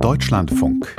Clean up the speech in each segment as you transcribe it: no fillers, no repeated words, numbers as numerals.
Deutschlandfunk.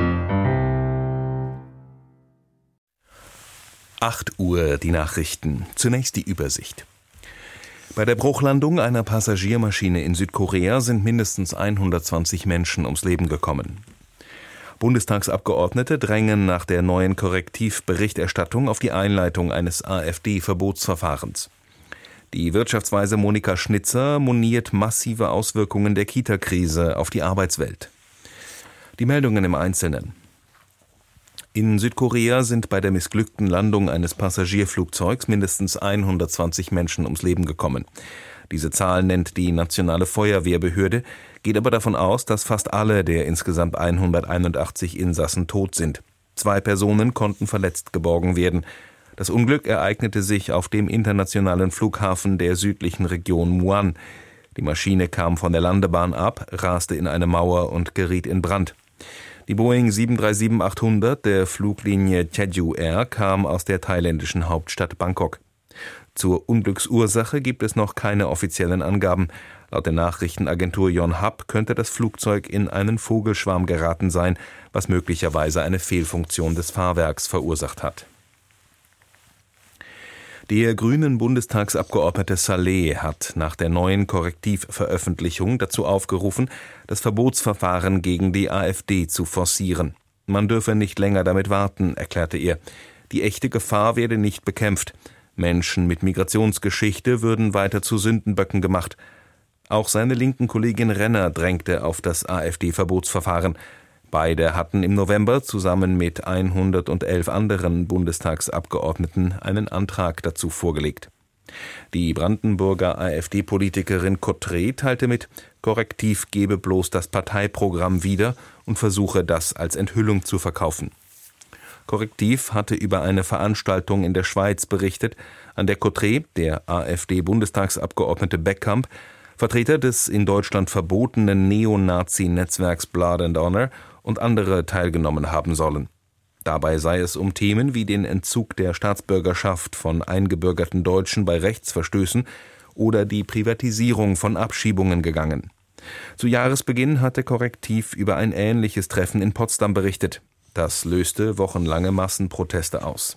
8 Uhr die Nachrichten. Zunächst die Übersicht. Bei der Bruchlandung einer Passagiermaschine in Südkorea sind mindestens 120 Menschen ums Leben gekommen. Bundestagsabgeordnete drängen nach der neuen Korrektivberichterstattung auf die Einleitung eines AfD-Verbotsverfahrens. Die Wirtschaftsweise Monika Schnitzer moniert massive Auswirkungen der Kita-Krise auf die Arbeitswelt. Die Meldungen im Einzelnen. In Südkorea sind bei der missglückten Landung eines Passagierflugzeugs mindestens 120 Menschen ums Leben gekommen. Diese Zahl nennt die nationale Feuerwehrbehörde, geht aber davon aus, dass fast alle der insgesamt 181 Insassen tot sind. 2 Personen konnten verletzt geborgen werden. Das Unglück ereignete sich auf dem internationalen Flughafen der südlichen Region Muan. Die Maschine kam von der Landebahn ab, raste in eine Mauer und geriet in Brand. Die Boeing 737-800 der Fluglinie Jeju Air kam aus der thailändischen Hauptstadt Bangkok. Zur Unglücksursache gibt es noch keine offiziellen Angaben. Laut der Nachrichtenagentur Yonhap könnte das Flugzeug in einen Vogelschwarm geraten sein, was möglicherweise eine Fehlfunktion des Fahrwerks verursacht hat. Der grünen Bundestagsabgeordnete Saleh hat nach der neuen Korrektivveröffentlichung dazu aufgerufen, das Verbotsverfahren gegen die AfD zu forcieren. Man dürfe nicht länger damit warten, erklärte er. Die echte Gefahr werde nicht bekämpft. Menschen mit Migrationsgeschichte würden weiter zu Sündenböcken gemacht. Auch seine linken Kollegin Renner drängte auf das AfD-Verbotsverfahren. Beide hatten im November zusammen mit 111 anderen Bundestagsabgeordneten einen Antrag dazu vorgelegt. Die Brandenburger AfD-Politikerin Kottré teilte mit, Korrektiv gebe bloß das Parteiprogramm wieder und versuche, das als Enthüllung zu verkaufen. Korrektiv hatte über eine Veranstaltung in der Schweiz berichtet, an der Kottré, der AfD-Bundestagsabgeordnete Beckkamp, Vertreter des in Deutschland verbotenen Neonazi-Netzwerks Blood and Honor und andere teilgenommen haben sollen. Dabei sei es um Themen wie den Entzug der Staatsbürgerschaft von eingebürgerten Deutschen bei Rechtsverstößen oder die Privatisierung von Abschiebungen gegangen. Zu Jahresbeginn hatte Korrektiv über ein ähnliches Treffen in Potsdam berichtet. Das löste wochenlange Massenproteste aus.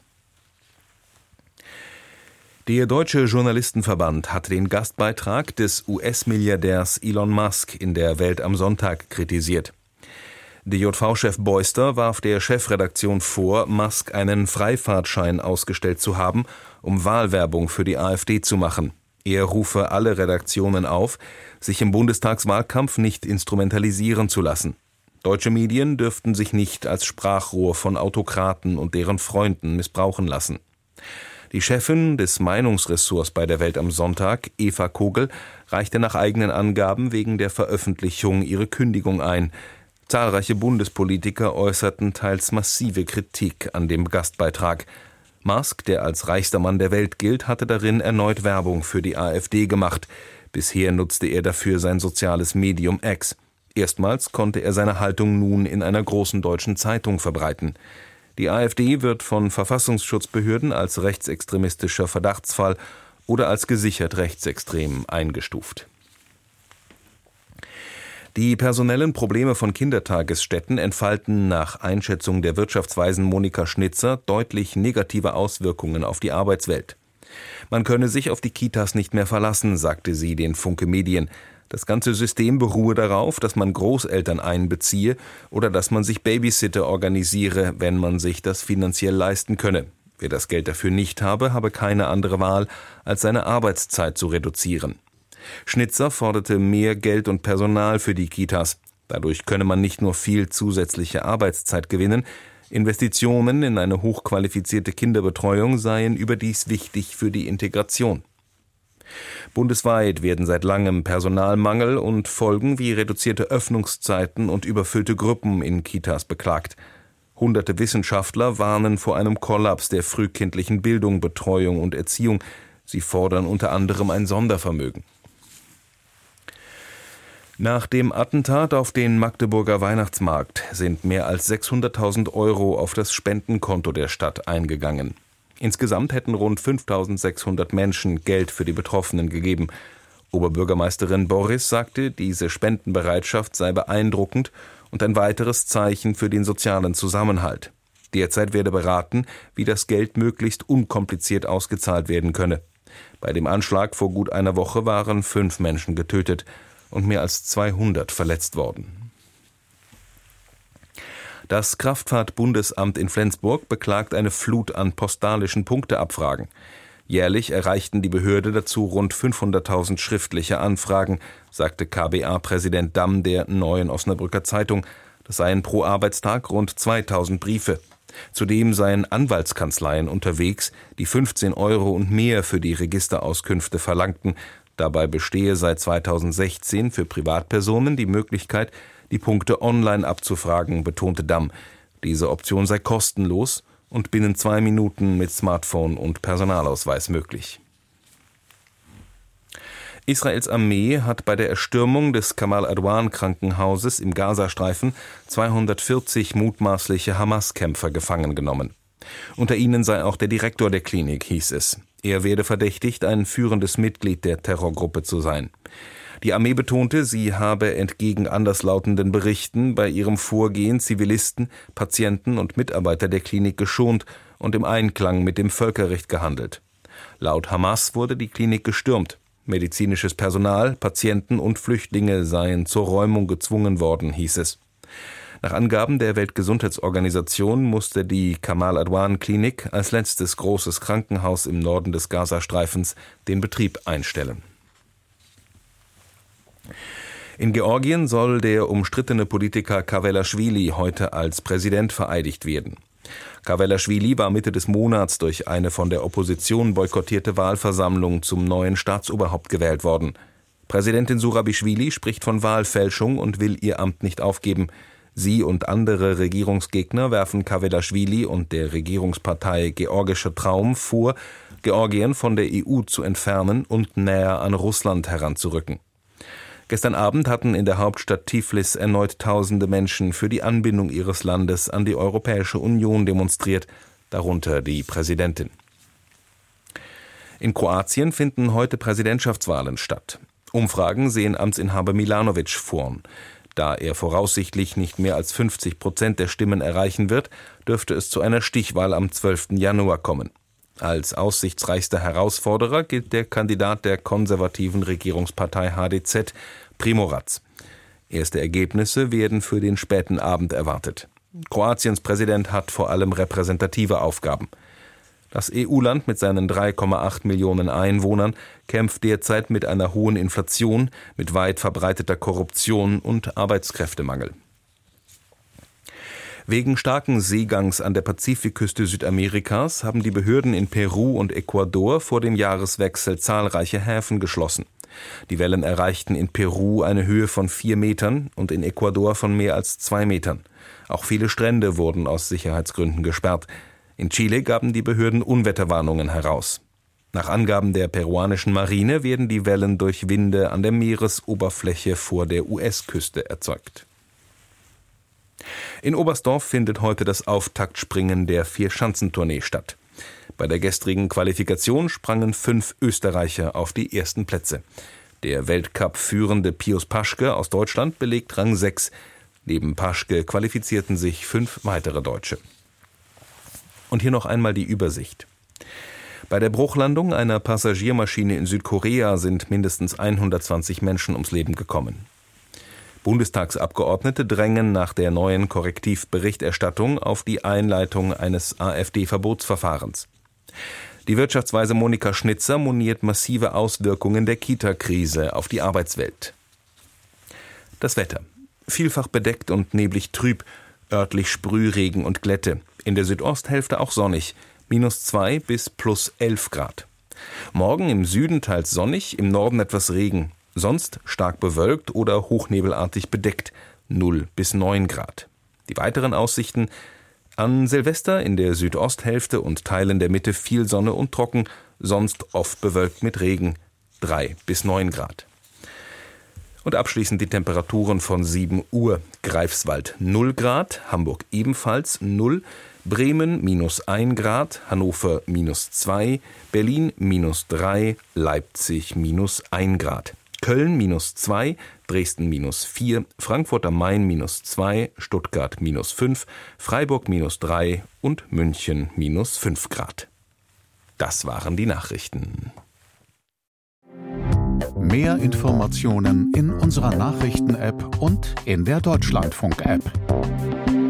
Der Deutsche Journalistenverband hat den Gastbeitrag des US-Milliardärs Elon Musk in der Welt am Sonntag kritisiert. DJV-Chef Beuster warf der Chefredaktion vor, Musk einen Freifahrtschein ausgestellt zu haben, um Wahlwerbung für die AfD zu machen. Er rufe alle Redaktionen auf, sich im Bundestagswahlkampf nicht instrumentalisieren zu lassen. Deutsche Medien dürften sich nicht als Sprachrohr von Autokraten und deren Freunden missbrauchen lassen. Die Chefin des Meinungsressorts bei der Welt am Sonntag, Eva Kogel, reichte nach eigenen Angaben wegen der Veröffentlichung ihre Kündigung ein. Zahlreiche Bundespolitiker äußerten teils massive Kritik an dem Gastbeitrag. Musk, der als reichster Mann der Welt gilt, hatte darin erneut Werbung für die AfD gemacht. Bisher nutzte er dafür sein soziales Medium X. Erstmals konnte er seine Haltung nun in einer großen deutschen Zeitung verbreiten. Die AfD wird von Verfassungsschutzbehörden als rechtsextremistischer Verdachtsfall oder als gesichert rechtsextrem eingestuft. Die personellen Probleme von Kindertagesstätten entfalten nach Einschätzung der Wirtschaftsweisen Monika Schnitzer deutlich negative Auswirkungen auf die Arbeitswelt. Man könne sich auf die Kitas nicht mehr verlassen, sagte sie den Funke Medien. Das ganze System beruhe darauf, dass man Großeltern einbeziehe oder dass man sich Babysitter organisiere, wenn man sich das finanziell leisten könne. Wer das Geld dafür nicht habe, habe keine andere Wahl, als seine Arbeitszeit zu reduzieren. Schnitzer forderte mehr Geld und Personal für die Kitas. Dadurch könne man nicht nur viel zusätzliche Arbeitszeit gewinnen, Investitionen in eine hochqualifizierte Kinderbetreuung seien überdies wichtig für die Integration. Bundesweit werden seit langem Personalmangel und Folgen wie reduzierte Öffnungszeiten und überfüllte Gruppen in Kitas beklagt. Hunderte Wissenschaftler warnen vor einem Kollaps der frühkindlichen Bildung, Betreuung und Erziehung. Sie fordern unter anderem ein Sondervermögen. Nach dem Attentat auf den Magdeburger Weihnachtsmarkt sind mehr als 600.000 € auf das Spendenkonto der Stadt eingegangen. Insgesamt hätten rund 5.600 Menschen Geld für die Betroffenen gegeben. Oberbürgermeisterin Borris sagte, diese Spendenbereitschaft sei beeindruckend und ein weiteres Zeichen für den sozialen Zusammenhalt. Derzeit werde beraten, wie das Geld möglichst unkompliziert ausgezahlt werden könne. Bei dem Anschlag vor gut einer Woche waren 5 Menschen getötet und mehr als 200 verletzt worden. Das Kraftfahrt-Bundesamt in Flensburg beklagt eine Flut an postalischen Punkteabfragen. Jährlich erreichten die Behörde dazu rund 500.000 schriftliche Anfragen, sagte KBA-Präsident Damm der Neuen Osnabrücker Zeitung. Das seien pro Arbeitstag rund 2.000 Briefe. Zudem seien Anwaltskanzleien unterwegs, die 15 € und mehr für die Registerauskünfte verlangten. Dabei bestehe seit 2016 für Privatpersonen die Möglichkeit, die Punkte online abzufragen, betonte Damm. Diese Option sei kostenlos und binnen 2 Minuten mit Smartphone und Personalausweis möglich. Israels Armee hat bei der Erstürmung des Kamal Adwan-Krankenhauses im Gazastreifen 240 mutmaßliche Hamas-Kämpfer gefangen genommen. Unter ihnen sei auch der Direktor der Klinik, hieß es. Er werde verdächtigt, ein führendes Mitglied der Terrorgruppe zu sein. Die Armee betonte, sie habe entgegen anderslautenden Berichten bei ihrem Vorgehen Zivilisten, Patienten und Mitarbeiter der Klinik geschont und im Einklang mit dem Völkerrecht gehandelt. Laut Hamas wurde die Klinik gestürmt. Medizinisches Personal, Patienten und Flüchtlinge seien zur Räumung gezwungen worden, hieß es. Nach Angaben der Weltgesundheitsorganisation musste die Kamal Adwan-Klinik als letztes großes Krankenhaus im Norden des Gazastreifens den Betrieb einstellen. In Georgien soll der umstrittene Politiker Kavelaschwili heute als Präsident vereidigt werden. Kavelaschwili war Mitte des Monats durch eine von der Opposition boykottierte Wahlversammlung zum neuen Staatsoberhaupt gewählt worden. Präsidentin Surabischwili spricht von Wahlfälschung und will ihr Amt nicht aufgeben. Sie und andere Regierungsgegner werfen Kavelaschwili und der Regierungspartei Georgischer Traum vor, Georgien von der EU zu entfernen und näher an Russland heranzurücken. Gestern Abend hatten in der Hauptstadt Tiflis erneut tausende Menschen für die Anbindung ihres Landes an die Europäische Union demonstriert, darunter die Präsidentin. In Kroatien finden heute Präsidentschaftswahlen statt. Umfragen sehen Amtsinhaber Milanovic vorn. Da er voraussichtlich nicht mehr als 50% der Stimmen erreichen wird, dürfte es zu einer Stichwahl am 12. Januar kommen. Als aussichtsreichster Herausforderer gilt der Kandidat der konservativen Regierungspartei HDZ, Primorac. Erste Ergebnisse werden für den späten Abend erwartet. Kroatiens Präsident hat vor allem repräsentative Aufgaben. Das EU-Land mit seinen 3,8 Millionen Einwohnern kämpft derzeit mit einer hohen Inflation, mit weit verbreiteter Korruption und Arbeitskräftemangel. Wegen starken Seegangs an der Pazifikküste Südamerikas haben die Behörden in Peru und Ecuador vor dem Jahreswechsel zahlreiche Häfen geschlossen. Die Wellen erreichten in Peru eine Höhe von 4 Metern und in Ecuador von mehr als 2 Metern. Auch viele Strände wurden aus Sicherheitsgründen gesperrt. In Chile gaben die Behörden Unwetterwarnungen heraus. Nach Angaben der peruanischen Marine werden die Wellen durch Winde an der Meeresoberfläche vor der US-Küste erzeugt. In Oberstdorf findet heute das Auftaktspringen der Vierschanzentournee statt. Bei der gestrigen Qualifikation sprangen 5 Österreicher auf die ersten Plätze. Der Weltcup-führende Pius Paschke aus Deutschland belegt Rang 6. Neben Paschke qualifizierten sich 5 weitere Deutsche. Und hier noch einmal die Übersicht. Bei der Bruchlandung einer Passagiermaschine in Südkorea sind mindestens 120 Menschen ums Leben gekommen. Bundestagsabgeordnete drängen nach der neuen Korrektivberichterstattung auf die Einleitung eines AfD-Verbotsverfahrens. Die Wirtschaftsweise Monika Schnitzer moniert massive Auswirkungen der Kita-Krise auf die Arbeitswelt. Das Wetter. Vielfach bedeckt und neblig trüb, örtlich Sprühregen und Glätte. In der Südosthälfte auch sonnig, -2 bis +11 Grad. Morgen im Süden teils sonnig, im Norden etwas Regen. Sonst stark bewölkt oder hochnebelartig bedeckt, 0 bis 9 Grad. Die weiteren Aussichten: an Silvester in der Südosthälfte und Teilen der Mitte viel Sonne und trocken, sonst oft bewölkt mit Regen, 3 bis 9 Grad. Und abschließend die Temperaturen von 7 Uhr. Greifswald 0 Grad, Hamburg ebenfalls 0, Bremen -1 Grad, Hannover -2, Berlin -3, Leipzig -1 Grad. Köln -2, Dresden -4, Frankfurt am Main -2, Stuttgart -5, Freiburg -3 und München -5 Grad. Das waren die Nachrichten. Mehr Informationen in unserer Nachrichten-App und in der Deutschlandfunk-App.